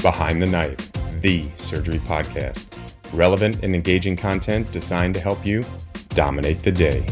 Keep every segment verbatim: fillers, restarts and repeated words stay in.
Behind the Knife, the surgery podcast. Relevant and engaging content designed to help you dominate the day.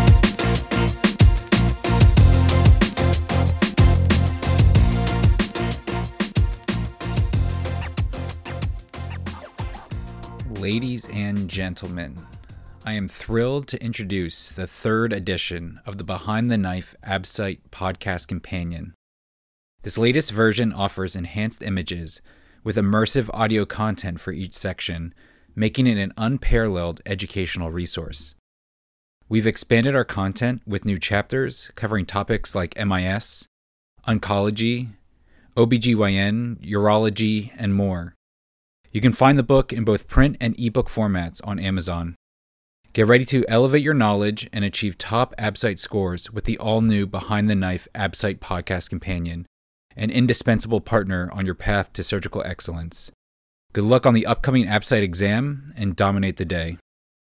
Ladies and gentlemen, I am thrilled to introduce the third edition of the Behind the Knife AbSite podcast companion. This latest version offers enhanced images with immersive audio content for each section, making it an unparalleled educational resource. We've expanded our content with new chapters covering topics like M I S, oncology, O B G Y N, urology, and more. You can find the book in both print and ebook formats on Amazon. Get ready to elevate your knowledge and achieve top AbSite scores with the all-new Behind the Knife AbSite podcast companion, an indispensable partner on your path to surgical excellence. Good luck on the upcoming AbSite exam and dominate the day.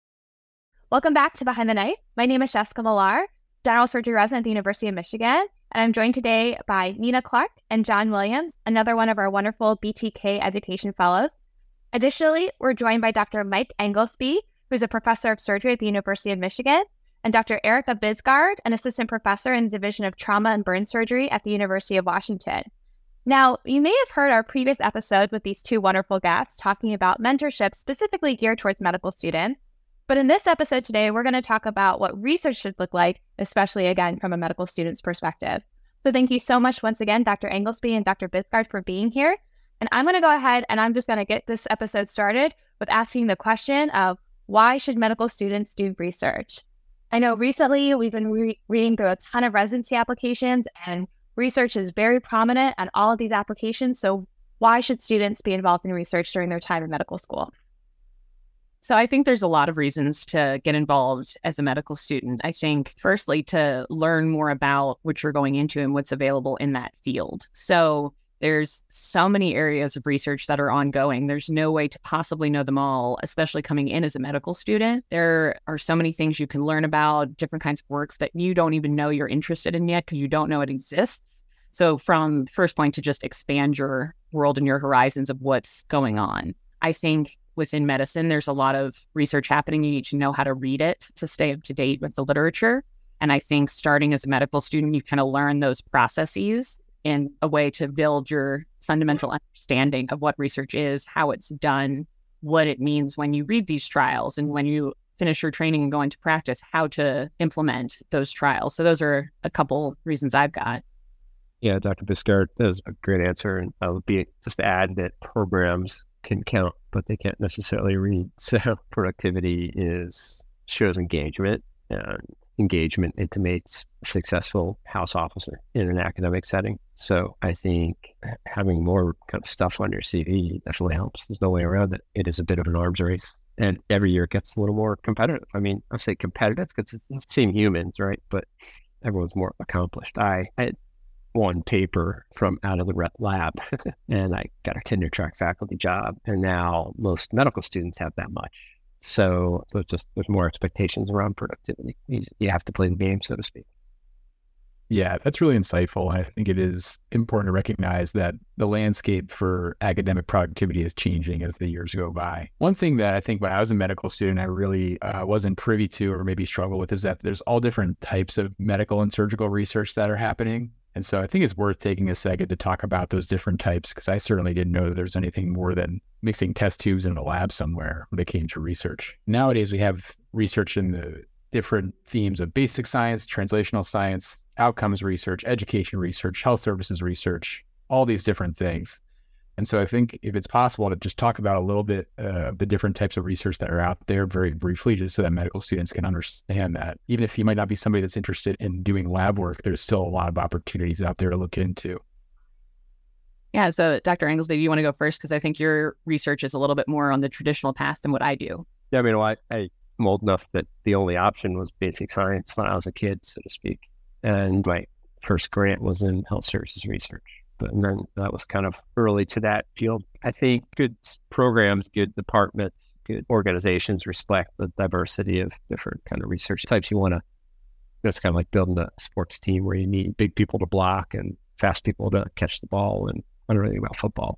Welcome back to Behind the Knife. My name is Jessica Millar, general surgery resident at the University of Michigan, and I'm joined today by Nina Clark and John Williams, another one of our wonderful B T K education fellows. Additionally, we're joined by Doctor Mike Englesby, who's a professor of surgery at the University of Michigan, and Doctor Erica Bisgard, an assistant professor in the Division of Trauma and Burn Surgery at the University of Washington. Now, you may have heard our previous episode with these two wonderful guests talking about mentorship specifically geared towards medical students. But in this episode today, we're going to talk about what research should look like, especially, again, from a medical student's perspective. So thank you so much once again, Doctor Englesby and Doctor Bisgard, for being here. And I'm going to go ahead and I'm just going to get this episode started with asking the question of why should medical students do research? I know recently we've been re- reading through a ton of residency applications, and research is very prominent on all of these applications. So why should students be involved in research during their time in medical school? So I think there's a lot of reasons to get involved as a medical student. I think, firstly, to learn more about what you're going into and what's available in that field. So there's so many areas of research that are ongoing. There's no way to possibly know them all, especially coming in as a medical student. There are so many things you can learn about, different kinds of works that you don't even know you're interested in yet because you don't know it exists. So from first point, to just expand your world and your horizons of what's going on. I think within medicine, there's a lot of research happening. You need to know how to read it to stay up to date with the literature. And I think starting as a medical student, you kind of learn those processes in a way to build your fundamental understanding of what research is, how it's done, what it means when you read these trials, and when you finish your training and go into practice, how to implement those trials. So those are a couple reasons I've got. Yeah, Doctor Bisgard, that was a great answer. And I would be just to add that programs can count, but they can't necessarily read. So productivity is shows engagement, and engagement intimates a successful house officer in an academic setting. So I think having more kind of stuff on your C V definitely helps. There's no way around it. It is a bit of an arms race. And every year it gets a little more competitive. I mean, I say competitive because it's the same humans, right? But everyone's more accomplished. I, I had one paper from out of the rep lab and I got a tenure track faculty job. And now most medical students have that much. So, so it's just there's more expectations around productivity. You, you have to play the game, so to speak. Yeah, that's really insightful. I think it is important to recognize that the landscape for academic productivity is changing as the years go by. One thing that I think when I was a medical student, I really uh, wasn't privy to or maybe struggle with is that there's all different types of medical and surgical research that are happening. And so I think it's worth taking a second to talk about those different types, because I certainly didn't know that there's anything more than mixing test tubes in a lab somewhere when it came to research. Nowadays, we have research in the different themes of basic science, translational science, outcomes research, education research, health services research, all these different things. And so I think if it's possible to just talk about a little bit uh, of the different types of research that are out there very briefly, just so that medical students can understand that even if you might not be somebody that's interested in doing lab work, there's still a lot of opportunities out there to look into. Yeah, so Doctor Englesby, do you want to go first? Because I think your research is a little bit more on the traditional path than what I do. Yeah, I mean, I, I'm old enough that the only option was basic science when I was a kid, so to speak. And my first grant was in health services research. But and then that was kind of early to that field. I think good programs, good departments, good organizations respect the diversity of different kind of research types. You want to, it's kind of like building a sports team where you need big people to block and fast people to catch the ball. And I don't know anything about football, but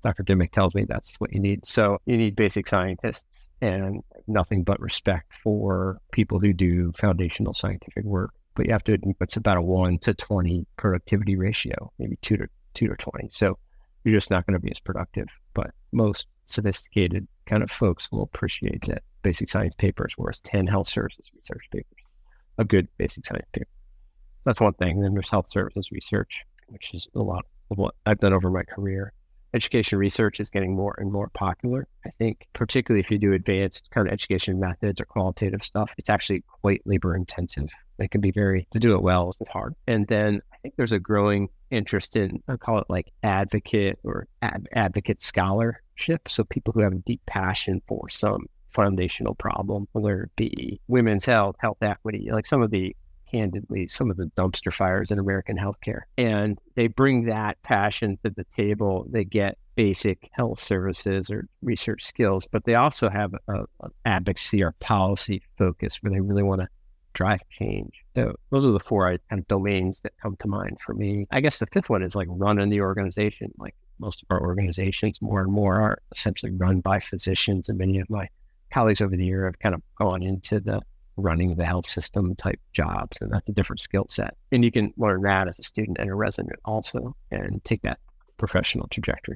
Doctor Dimmick tells me that's what you need. So you need basic scientists and nothing but respect for people who do foundational scientific work. But you have to admit it's about a one to twenty productivity ratio, maybe two to two to twenty. So you're just not going to be as productive. But most sophisticated kind of folks will appreciate that basic science paper is worth ten health services research papers. A good basic science paper. That's one thing. Then there's health services research, which is a lot of what I've done over my career. Education research is getting more and more popular. I think particularly if you do advanced kind of education methods or qualitative stuff, it's actually quite labor intensive. It can be very, to do it well, it's hard. And then I think there's a growing interest in, I call it like advocate or ad, advocate scholarship. So people who have a deep passion for some foundational problem, whether it be women's health, health equity, like some of the, candidly, some of the dumpster fires in American healthcare. And they bring that passion to the table. They get basic health services or research skills, but they also have a, a advocacy or policy focus where they really want to drive change. So those are the four kind of domains that come to mind for me. I guess the fifth one is like running the organization. Like most of our organizations more and more are essentially run by physicians, and many of my colleagues over the year have kind of gone into the running the health system type jobs, and that's a different skill set. And you can learn that as a student and a resident also, and take that professional trajectory.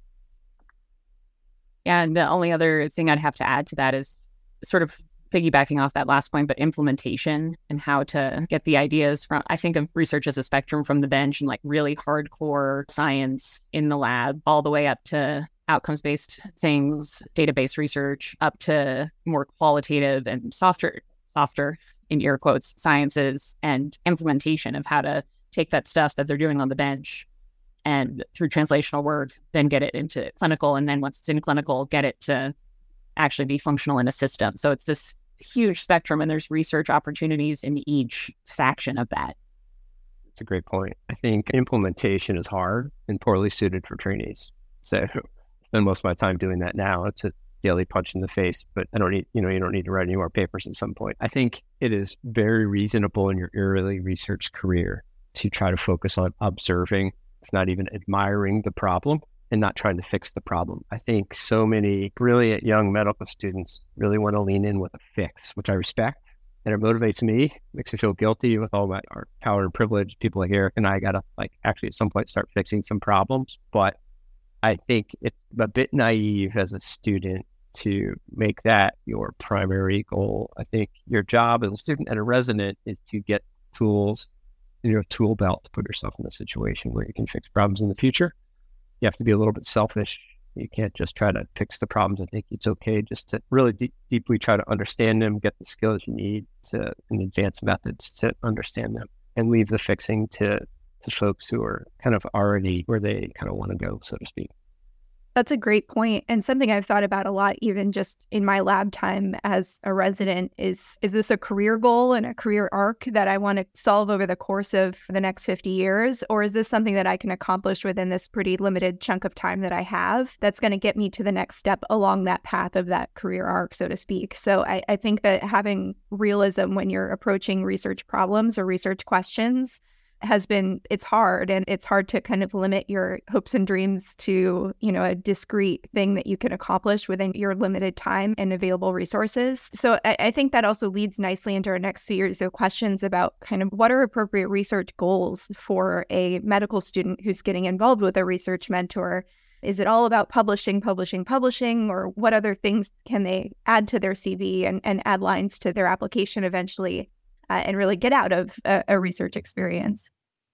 Yeah, and the only other thing I'd have to add to that is sort of piggybacking off that last point, but implementation and how to get the ideas from, I think of research as a spectrum from the bench and like really hardcore science in the lab all the way up to outcomes-based things, database research, up to more qualitative and softer, softer in air quotes, sciences and implementation of how to take that stuff that they're doing on the bench and through translational work, then get it into clinical. And then once it's in clinical, get it to actually be functional in a system. So it's this huge spectrum, and there's research opportunities in each faction of that. That's a great point. I think implementation is hard and poorly suited for trainees. So I spend most of my time doing that now. It's a daily punch in the face, but I don't need, you know, you don't need to write any more papers at some point. I think it is very reasonable in your early research career to try to focus on observing, if not even admiring the problem, and not trying to fix the problem. I think so many brilliant young medical students really want to lean in with a fix, which I respect. And it motivates me, makes me feel guilty with all my our power and privilege. People like Eric and I got to like actually at some point start fixing some problems. But I think it's a bit naive as a student to make that your primary goal. I think your job as a student and a resident is to get tools in your tool belt to put yourself in a situation where you can fix problems in the future. You have to be a little bit selfish. You can't just try to fix the problems. I think it's okay just to really deep, deeply try to understand them, get the skills you need to, and advanced methods to understand them, and leave the fixing to, to folks who are kind of already where they kind of want to go, so to speak. That's a great point. And something I've thought about a lot, even just in my lab time as a resident, is, is this a career goal and a career arc that I want to solve over the course of the next fifty years? Or is this something that I can accomplish within this pretty limited chunk of time that I have that's going to get me to the next step along that path of that career arc, so to speak? So I, I think that having realism when you're approaching research problems or research questions has been, it's hard, and it's hard to kind of limit your hopes and dreams to, you know, a discrete thing that you can accomplish within your limited time and available resources. So I, I think that also leads nicely into our next series of questions about kind of what are appropriate research goals for a medical student who's getting involved with a research mentor. Is it all about publishing, publishing, publishing, or what other things can they add to their C V and, and add lines to their application eventually? Uh, and really get out of a, a research experience?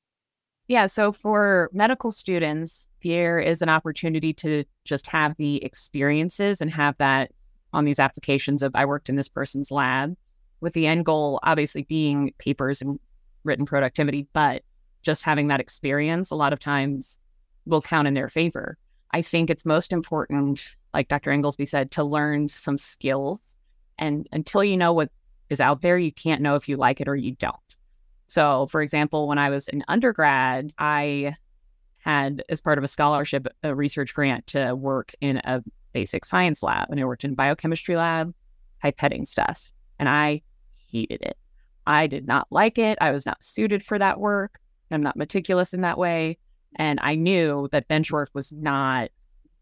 Yeah, so for medical students, there is an opportunity to just have the experiences and have that on these applications of I worked in this person's lab, with the end goal obviously being papers and written productivity, but just having that experience a lot of times will count in their favor. I think it's most important, like Doctor Inglesby said, to learn some skills. And until you know what is out there, you can't know if you like it or you don't. So, for example, when I was in undergrad, I had, as part of a scholarship, a research grant to work in a basic science lab. And I worked in a biochemistry lab, pipetting stuff. And I hated it. I did not like it. I was not suited for that work. I'm not meticulous in that way. And I knew that bench work was not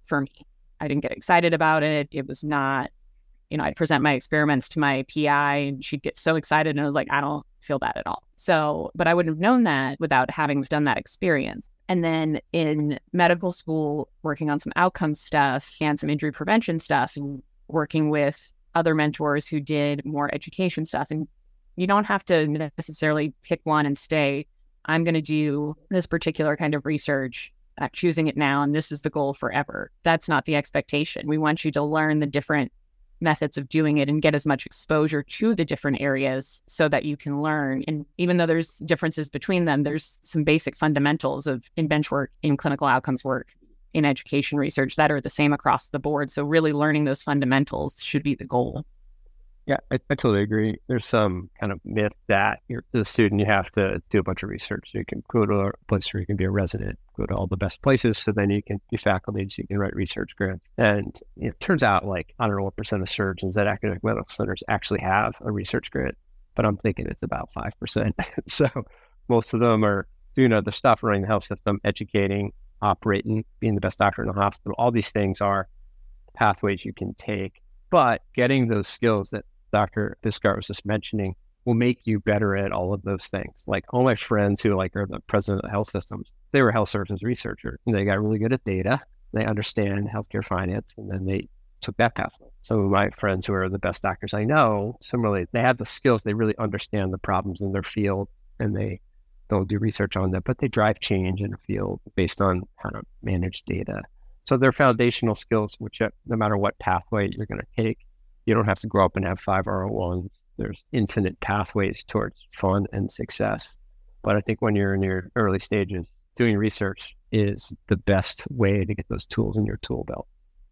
for me. I didn't get excited about it. It was not, you know, I'd present my experiments to my P I and she'd get so excited and I was like, I don't feel that at all. So, but I wouldn't have known that without having done that experience. And then in medical school, working on some outcome stuff and some injury prevention stuff and working with other mentors who did more education stuff. And you don't have to necessarily pick one and stay, I'm going to do this particular kind of research, I'm choosing it now, and this is the goal forever. That's not the expectation. We want you to learn the different methods of doing it and get as much exposure to the different areas so that you can learn. And even though there's differences between them, there's some basic fundamentals of in bench work, in clinical outcomes work, in education research that are the same across the board. So really learning those fundamentals should be the goal. Yeah, I, I totally agree. There's some kind of myth that you're the student, you have to do a bunch of research. You can go to a place where you can be a resident, go to all the best places, so then you can be faculty, so you can write research grants. And it turns out, like, I don't know what percent of surgeons at academic medical centers actually have a research grant, but I'm thinking it's about five percent. So most of them are doing other stuff, running the health system, educating, operating, being the best doctor in the hospital. All these things are pathways you can take, but getting those skills that Doctor Biscart was just mentioning will make you better at all of those things. Like all my friends who like are the president of the health systems, they were health services researchers and they got really good at data. They understand healthcare finance, and then they took that pathway. Some of my friends who are the best doctors I know, similarly, they have the skills. They really understand the problems in their field, and they don't do research on them, but they drive change in the field based on how to manage data. So they're foundational skills, which no matter what pathway you're going to take, you don't have to grow up and have five R O ones. There's infinite pathways towards fun and success. But I think when you're in your early stages, doing research is the best way to get those tools in your tool belt.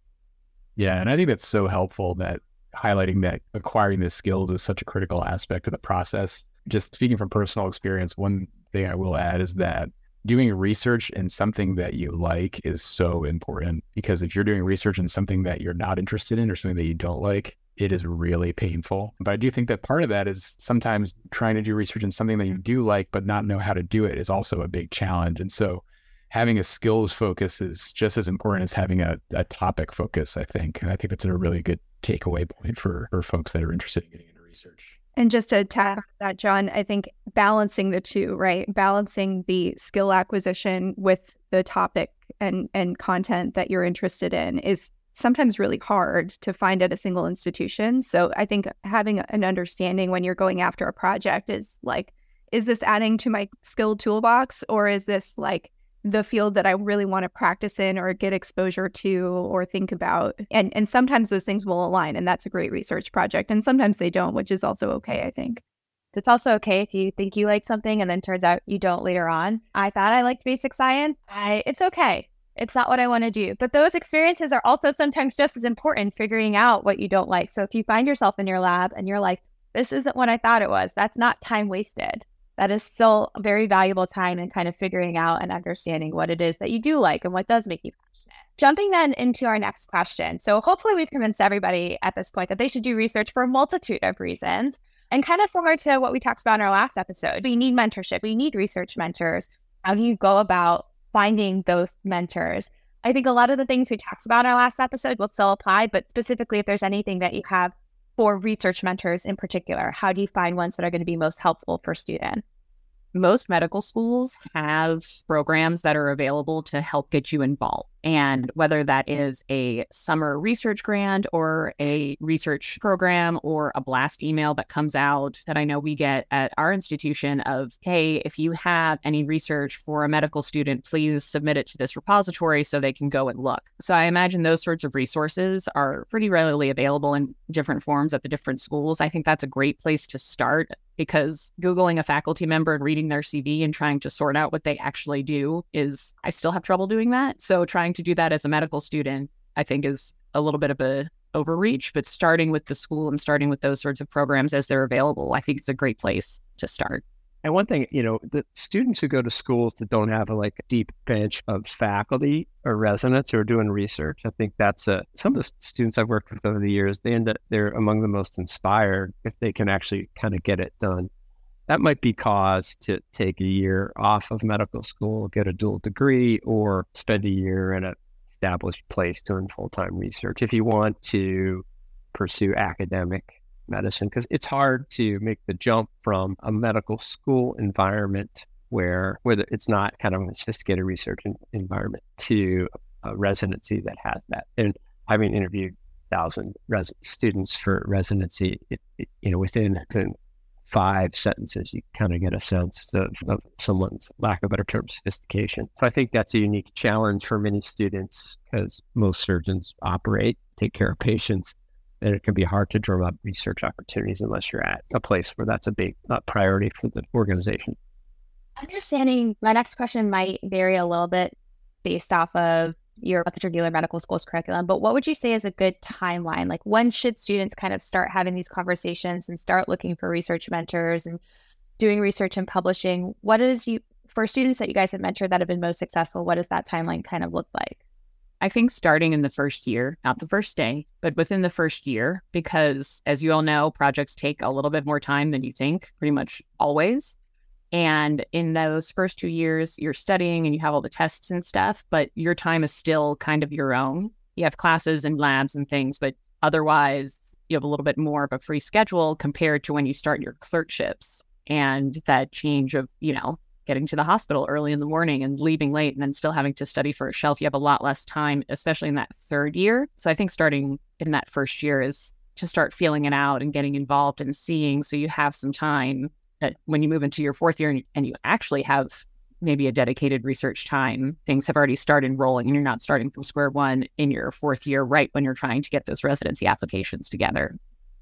Yeah, and I think that's so helpful, that highlighting that acquiring the skills is such a critical aspect of the process. Just speaking from personal experience, one thing I will add is that doing research in something that you like is so important, because if you're doing research in something that you're not interested in or something that you don't like, it is really painful. But I do think that part of that is sometimes trying to do research in something that you do like, but not know how to do it is also a big challenge. And so having a skills focus is just as important as having a, a topic focus, I think. And I think that's a really good takeaway point for, for folks that are interested in getting into research. And just to tap that, John, I think balancing the two, right? Balancing the skill acquisition with the topic and, and content that you're interested in is sometimes really hard to find at a single institution. So I think having an understanding when you're going after a project is like, is this adding to my skill toolbox, or is this like the field that I really want to practice in or get exposure to or think about? And and sometimes those things will align, and that's a great research project. And sometimes they don't, which is also okay, I think. It's also okay if you think you like something and then turns out you don't later on. I thought I liked basic science. I, it's okay. It's not what I want to do. But those experiences are also sometimes just as important, figuring out what you don't like. So if you find yourself in your lab and you're like, this isn't what I thought it was, that's not time wasted. That is still very valuable time in kind of figuring out and understanding what it is that you do like and what does make you passionate. Jumping then into our next question. So hopefully we've convinced everybody at this point that they should do research for a multitude of reasons. And kind of similar to what we talked about in our last episode, we need mentorship. We need research mentors. How do you go about finding those mentors? I think a lot of the things we talked about in our last episode will still apply, but specifically if there's anything that you have for research mentors in particular, how do you find ones that are going to be most helpful for students? Most medical schools have programs that are available to help get you involved. And whether that is a summer research grant or a research program or a blast email that comes out that I know we get at our institution of, hey, if you have any research for a medical student, please submit it to this repository so they can go and look. So I imagine those sorts of resources are pretty readily available in different forms at the different schools. I think that's a great place to start, because Googling a faculty member and reading their C V and trying to sort out what they actually do is, I still have trouble doing that. So trying to do that as a medical student, I think, is a little bit of a overreach, but starting with the school and starting with those sorts of programs as they're available, I think it's a great place to start. And one thing, you know, the students who go to schools that don't have a like a deep bench of faculty or residents who are doing research, I think that's a, some of the students I've worked with over the years, they end up, they're among the most inspired if they can actually kind of get it done. That might be cause to take a year off of medical school, get a dual degree, or spend a year in a established place doing full-time research if you want to pursue academic medicine, because it's hard to make the jump from a medical school environment where, where it's not kind of a sophisticated research environment to a residency that has that. And having interviewed thousand res- students for residency, it, it, you know, within, within five sentences, you kind of get a sense of, of someone's, lack of a better term, sophistication. So I think that's a unique challenge for many students because most surgeons operate, take care of patients, and it can be hard to drum up research opportunities unless you're at a place where that's a big uh, priority for the organization. Understanding, my next question might vary a little bit based off of your regular medical school's curriculum, but what would you say is a good timeline? Like, when should students kind of start having these conversations and start looking for research mentors and doing research and publishing? What is you, for students that you guys have mentored that have been most successful, what does that timeline kind of look like? I think starting in the first year, not the first day, but within the first year, because as you all know, projects take a little bit more time than you think, pretty much always. And in those first two years, you're studying and you have all the tests and stuff, but your time is still kind of your own. You have classes and labs and things, but otherwise you have a little bit more of a free schedule compared to when you start your clerkships and that change of, you know, getting to the hospital early in the morning and leaving late and then still having to study for a shelf. You have a lot less time, especially in that third year. So I think starting in that first year is to start feeling it out and getting involved and seeing, so you have some time that when you move into your fourth year and you, and you actually have maybe a dedicated research time, things have already started rolling and you're not starting from square one in your fourth year, right when you're trying to get those residency applications together.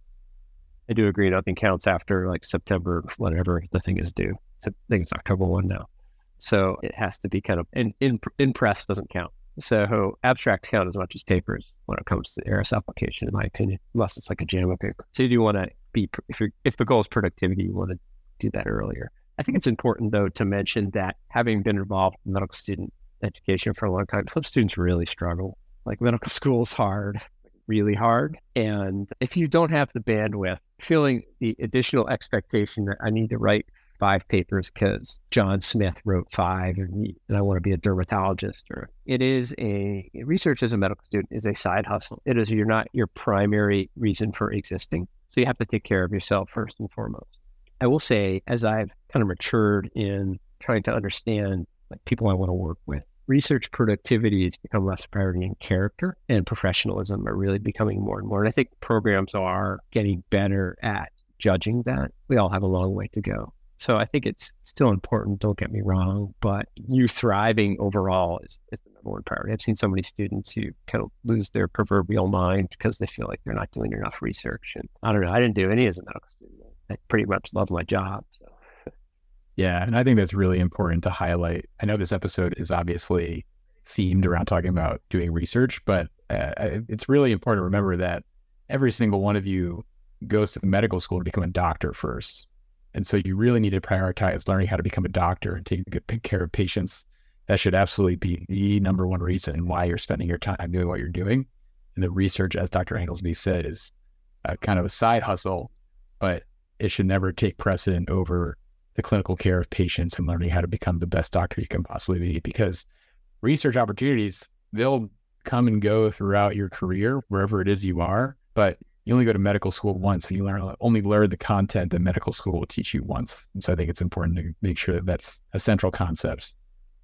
I do agree. Nothing counts after like September, whatever the thing is due. I think it's October first now. So it has to be kind of, in, in, in press doesn't count. So abstracts count as much as papers when it comes to the A R S application, in my opinion, unless it's like a JAMA paper. So you do want to be, if, you're, if the goal is productivity, you want to do that earlier. I think it's important, though, to mention that having been involved in medical student education for a long time, some students really struggle. Like, medical school is hard, really hard. And if you don't have the bandwidth, feeling the additional expectation that I need to write five papers because John Smith wrote five and, and I want to be a dermatologist, or it is a research as a medical student is a side hustle. It is, you're not your primary reason for existing. So you have to take care of yourself first and foremost. I will say, as I've kind of matured in trying to understand like people I want to work with, research productivity has become less priority, and character and professionalism are really becoming more and more. And I think programs are getting better at judging that. We all have a long way to go. So I think it's still important, don't get me wrong, but you thriving overall is, is the number one priority. I've seen so many students who kind of lose their proverbial mind because they feel like they're not doing enough research. And I don't know, I didn't do any as a medical student. I pretty much love my job. So. Yeah, and I think that's really important to highlight. I know this episode is obviously themed around talking about doing research, but uh, it's really important to remember that every single one of you goes to medical school to become a doctor first. And so you really need to prioritize learning how to become a doctor and taking good care of patients. That should absolutely be the number one reason why you're spending your time doing what you're doing. And the research, as Doctor Anglesby said, is uh, kind of a side hustle, but it should never take precedent over the clinical care of patients and learning how to become the best doctor you can possibly be, because research opportunities, they'll come and go throughout your career, wherever it is you are, but you only go to medical school once and you learn only learn the content that medical school will teach you once. And so I think it's important to make sure that that's a central concept.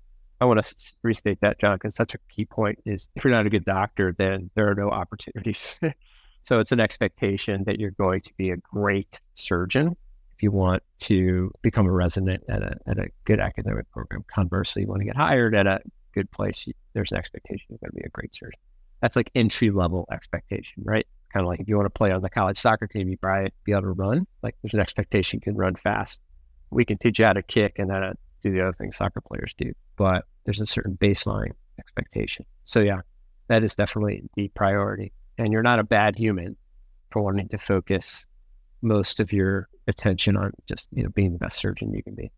I want to restate that, John, because such a key point is if you're not a good doctor, then there are no opportunities. So it's an expectation that you're going to be a great surgeon if you want to become a resident at a at a good academic program. Conversely, you want to get hired at a good place, there's an expectation you're going to be a great surgeon. That's like entry level expectation, right? It's kind of like if you want to play on the college soccer team, you probably be able to run. Like, there's an expectation you can run fast. We can teach you how to kick and how to do the other things soccer players do, but there's a certain baseline expectation. So yeah, that is definitely the priority. And you're not a bad human for wanting to focus most of your attention on just, you know, being the best surgeon you can be.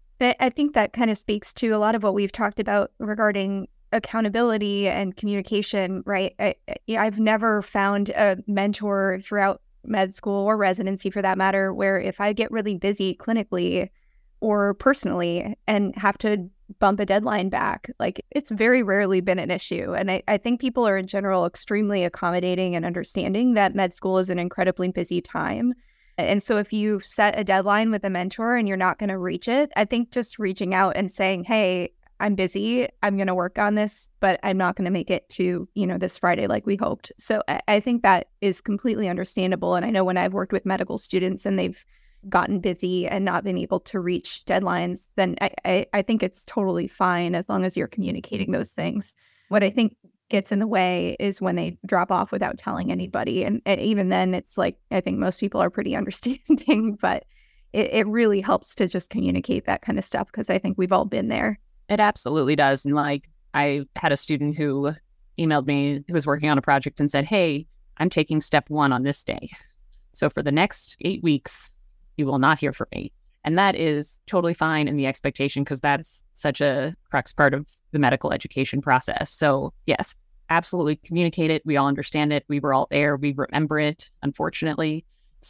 I think that kind of speaks to a lot of what we've talked about regarding accountability and communication, right? I, I've never found a mentor throughout med school or residency, for that matter, where if I get really busy clinically, or personally and have to bump a deadline back. Like, it's very rarely been an issue. And I, I think people are in general extremely accommodating and understanding that med school is an incredibly busy time. And so if you set a deadline with a mentor and you're not going to reach it, I think just reaching out and saying, hey, I'm busy, I'm going to work on this, but I'm not going to make it to, you know, this Friday like we hoped. So I, I think that is completely understandable. And I know when I've worked with medical students and they've gotten busy and not been able to reach deadlines, then I, I, I think it's totally fine as long as you're communicating those things. What I think gets in the way is when they drop off without telling anybody. And, and even then, it's like, I think most people are pretty understanding, but it, it really helps to just communicate that kind of stuff because I think we've all been there. It absolutely does. And like, I had a student who emailed me who was working on a project and said, hey, I'm taking step one on this day. So for the next eight weeks, you will not hear from me. And that is totally fine in the expectation because that's such a crux part of the medical education process. So yes, absolutely communicate it. We all understand it. We were all there. We remember it, unfortunately.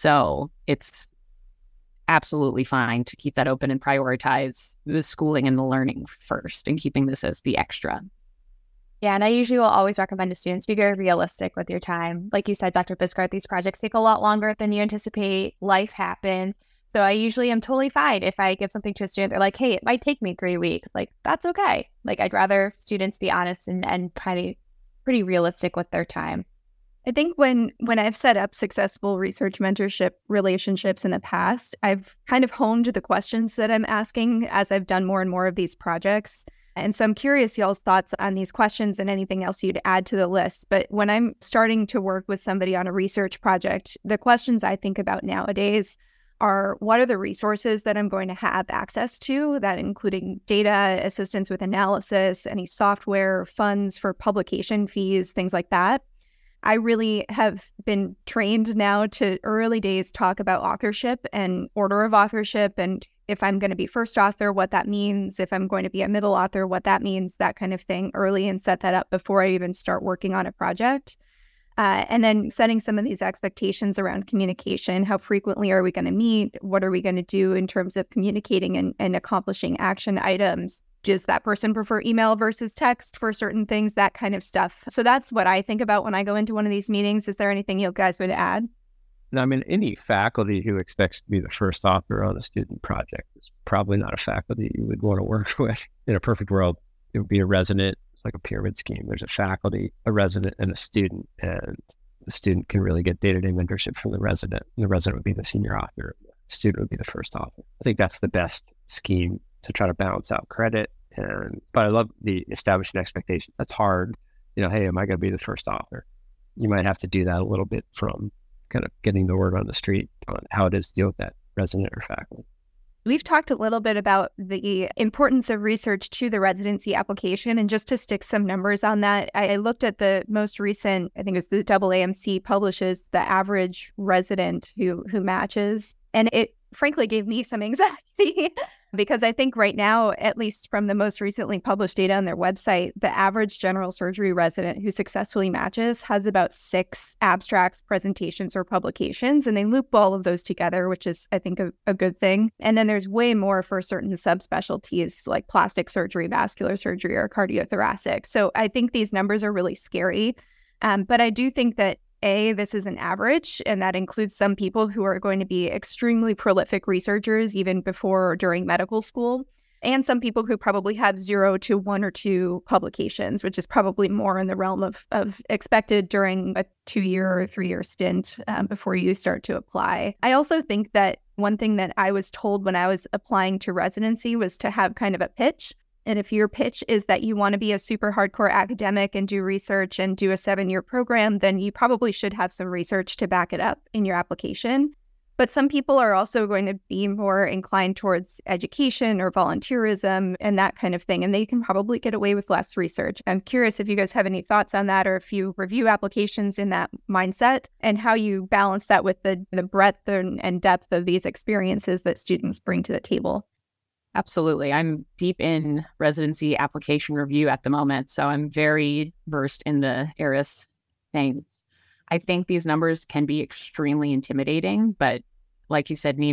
So it's absolutely fine to keep that open and prioritize the schooling and the learning first and keeping this as the extra. Yeah, and I usually will always recommend to students be very realistic with your time. Like you said, Doctor Biscard, these projects take a lot longer than you anticipate. Life happens. So I usually am totally fine if I give something to a student. They're like, hey, it might take me three weeks. Like, that's okay. Like, I'd rather students be honest and, and pretty, pretty realistic with their time. I think when when I've set up successful research mentorship relationships in the past, I've kind of honed the questions that I'm asking as I've done more and more of these projects. And so I'm curious y'all's thoughts on these questions and anything else you'd add to the list. But when I'm starting to work with somebody on a research project, the questions I think about nowadays are, what are the resources that I'm going to have access to, that including data, assistance with analysis, any software, funds for publication fees, things like that. I really have been trained now to early days talk about authorship and order of authorship, and if I'm going to be first author, what that means, if I'm going to be a middle author, what that means, that kind of thing early, and set that up before I even start working on a project. Uh, and then setting some of these expectations around communication. How frequently are we going to meet? What are we going to do in terms of communicating and, and accomplishing action items? Does that person prefer email versus text for certain things? That kind of stuff. So that's what I think about when I go into one of these meetings. Is there anything you guys would add? No, I mean, any faculty who expects to be the first author on a student project is probably not a faculty you would want to work with. In a perfect world, it would be a resident. It's like a pyramid scheme. There's a faculty, a resident, and a student. And the student can really get day-to-day mentorship from the resident. And the resident would be the senior author. The student would be the first author. I think that's the best scheme to try to balance out credit. And but I love the establishing expectations. That's hard. You know, hey, am I going to be the first author? You might have to do that a little bit from kind of getting the word on the street on how it is to deal with that resident or faculty. We've talked a little bit about the importance of research to the residency application. And just to stick some numbers on that, I looked at the most recent, I think it was the A A M C publishes the average resident who who matches. And it frankly gave me some anxiety because I think right now, at least from the most recently published data on their website, the average general surgery resident who successfully matches has about six abstracts, presentations, or publications. And they loop all of those together, which is, I think, a, a good thing. And then there's way more for certain subspecialties like plastic surgery, vascular surgery, or cardiothoracic. So I think these numbers are really scary. Um, but I do think that A, this is an average, and that includes some people who are going to be extremely prolific researchers even before or during medical school, and some people who probably have zero to one or two publications, which is probably more in the realm of, of expected during a two-year or three-year stint um, before you start to apply. I also think that one thing that I was told when I was applying to residency was to have kind of a pitch. And if your pitch is that you want to be a super hardcore academic and do research and do a seven-year program, then you probably should have some research to back it up in your application. But some people are also going to be more inclined towards education or volunteerism and that kind of thing, and they can probably get away with less research. I'm curious if you guys have any thoughts on that, or if you review applications in that mindset and how you balance that with the, the breadth and, and depth of these experiences that students bring to the table. Absolutely. I'm deep in residency application review at the moment, so I'm very versed in the A R I S things. I think these numbers can be extremely intimidating, but like you said, Nina,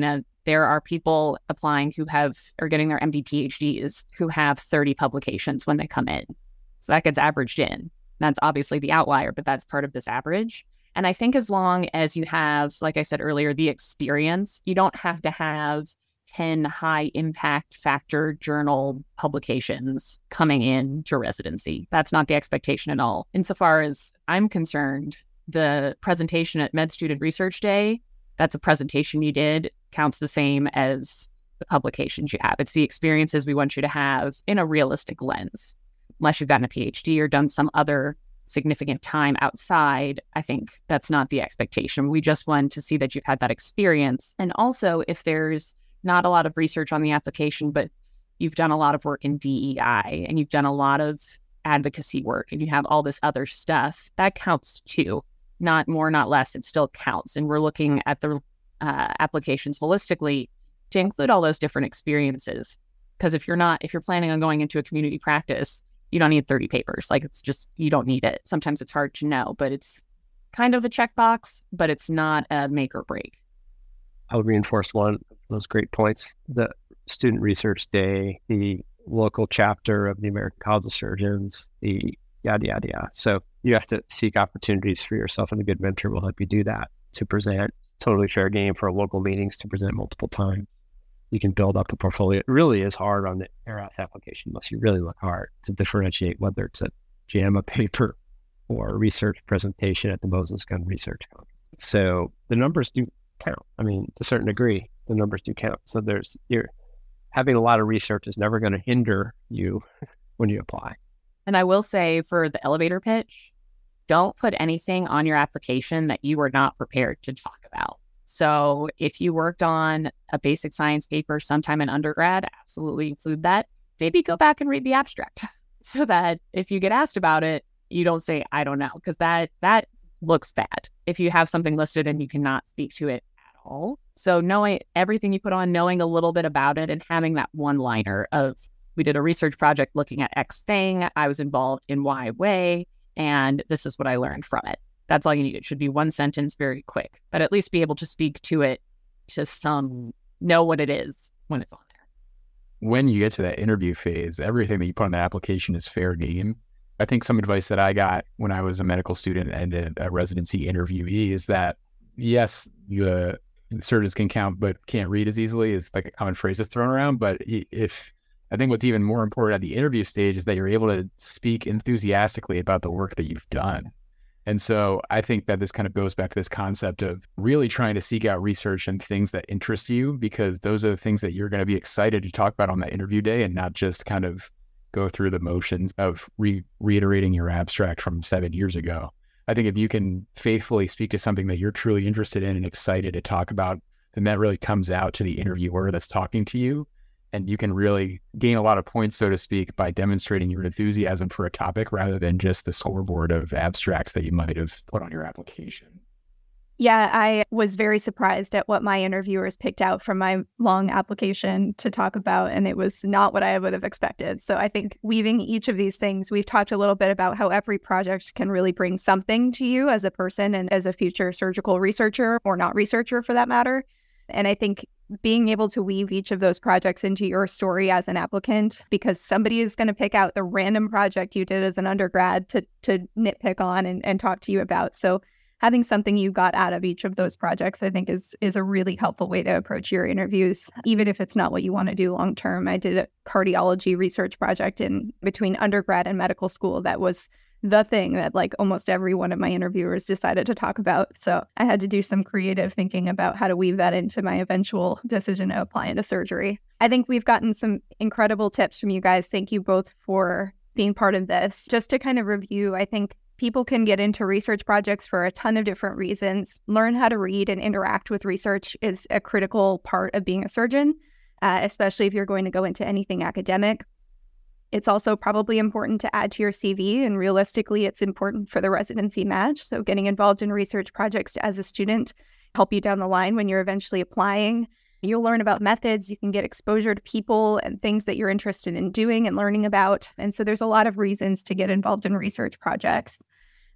There are people applying who have, or getting their M D PhDs who have thirty publications when they come in. So that gets averaged in. That's obviously the outlier, but that's part of this average. And I think as long as you have, like I said earlier, the experience, you don't have to have ten high impact factor journal publications coming in to residency. That's not the expectation at all. Insofar as I'm concerned, the presentation at Med Student Research Day, that's a presentation you did, counts the same as the publications you have. It's the experiences we want you to have in a realistic lens. Unless you've gotten a PhD or done some other significant time outside, I think that's not the expectation. We just want to see that you've had that experience. And also, if there's not a lot of research on the application, but you've done a lot of work in D E I and you've done a lot of advocacy work and you have all this other stuff, that counts too. Not more, not less. It still counts. And we're looking at the uh, applications holistically to include all those different experiences. Because if you're not, if you're planning on going into a community practice, you don't need thirty papers. Like, it's just, you don't need it. Sometimes it's hard to know, but it's kind of a checkbox, but it's not a make or break. I'll reinforce one of those great points. The Student Research Day, the local chapter of the American College of Surgeons, the yada, yada, yada. So you have to seek opportunities for yourself, and a good mentor will help you do that, to present. Totally fair game for local meetings to present multiple times. You can build up a portfolio. It really is hard on the ERAS application unless you really look hard to differentiate whether it's a JAMA paper or a research presentation at the Moses Gun Research Conference. So the numbers do count. I mean, to a certain degree, the numbers do count. So there's, you're having a lot of research is never going to hinder you when you apply. And I will say, for the elevator pitch, don't put anything on your application that you are not prepared to talk about. So if you worked on a basic science paper sometime in undergrad, absolutely include that. Maybe go back and read the abstract so that if you get asked about it, you don't say, I don't know, because that that looks bad if you have something listed and you cannot speak to it at all. So knowing everything you put on, knowing a little bit about it, and having that one-liner of, we did a research project looking at X thing, I was involved in Y way, and this is what I learned from it. That's all you need. It should be one sentence, very quick, but at least be able to speak to it, to some, know what it is when it's on there. When you get to that interview phase, everything that you put on the application is fair game. I think some advice that I got when I was a medical student and a, a residency interviewee is that, yes, you, uh, surgeons can count, but can't read as easily, is like a common phrase that's thrown around. But if, I think what's even more important at the interview stage is that you're able to speak enthusiastically about the work that you've done. And so I think that this kind of goes back to this concept of really trying to seek out research and things that interest you, because those are the things that you're going to be excited to talk about on that interview day, and not just kind of go through the motions of re- reiterating your abstract from seven years ago. I think if you can faithfully speak to something that you're truly interested in and excited to talk about, then that really comes out to the interviewer that's talking to you. And you can really gain a lot of points, so to speak, by demonstrating your enthusiasm for a topic rather than just the scoreboard of abstracts that you might have put on your application. Yeah, I was very surprised at what my interviewers picked out from my long application to talk about, and it was not what I would have expected. So I think weaving each of these things, we've talked a little bit about how every project can really bring something to you as a person and as a future surgical researcher, or not researcher for that matter. And I think being able to weave each of those projects into your story as an applicant, because somebody is going to pick out the random project you did as an undergrad to to nitpick on and, and talk to you about. So having something you got out of each of those projects, I think, is is a really helpful way to approach your interviews, even if it's not what you want to do long term. I did a cardiology research project in between undergrad and medical school that was the thing that like almost every one of my interviewers decided to talk about. So I had to do some creative thinking about how to weave that into my eventual decision to apply into surgery. I think we've gotten some incredible tips from you guys. Thank you both for being part of this. Just to kind of review, I think people can get into research projects for a ton of different reasons. Learn how to read and interact with research is a critical part of being a surgeon, uh, especially if you're going to go into anything academic. It's also probably important to add to your C V, and realistically, it's important for the residency match. So getting involved in research projects as a student help you down the line when you're eventually applying. You'll learn about methods, you can get exposure to people and things that you're interested in doing and learning about. And so there's a lot of reasons to get involved in research projects.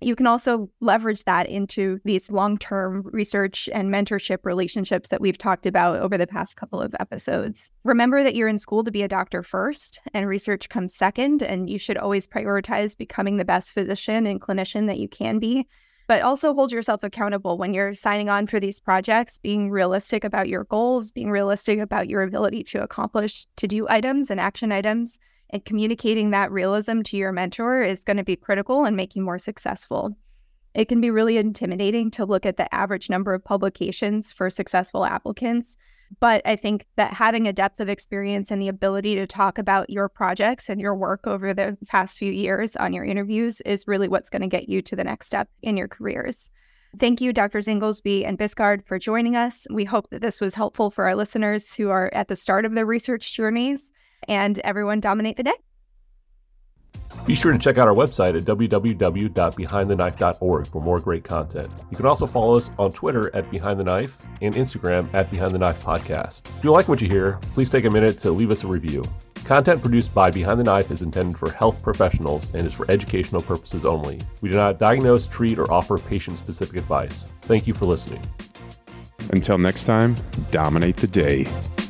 You can also leverage that into these long-term research and mentorship relationships that we've talked about over the past couple of episodes. Remember that you're in school to be a doctor first, and research comes second, and you should always prioritize becoming the best physician and clinician that you can be. But also hold yourself accountable when you're signing on for these projects, being realistic about your goals, being realistic about your ability to accomplish to-do items and action items, and communicating that realism to your mentor is going to be critical and make you more successful. It can be really intimidating to look at the average number of publications for successful applicants, but I think that having a depth of experience and the ability to talk about your projects and your work over the past few years on your interviews is really what's going to get you to the next step in your careers. Thank you, Doctors Inglesby and Biscard, for joining us. We hope that this was helpful for our listeners who are at the start of their research journeys. And everyone dominate the day. Be sure to check out our website at w w w dot behind the knife dot org for more great content. You can also follow us on Twitter at Behind the Knife and Instagram at Behind the Knife Podcast. If you like what you hear, please take a minute to leave us a review. Content produced by Behind the Knife is intended for health professionals and is for educational purposes only. We do not diagnose, treat, or offer patient-specific advice. Thank you for listening. Until next time, dominate the day.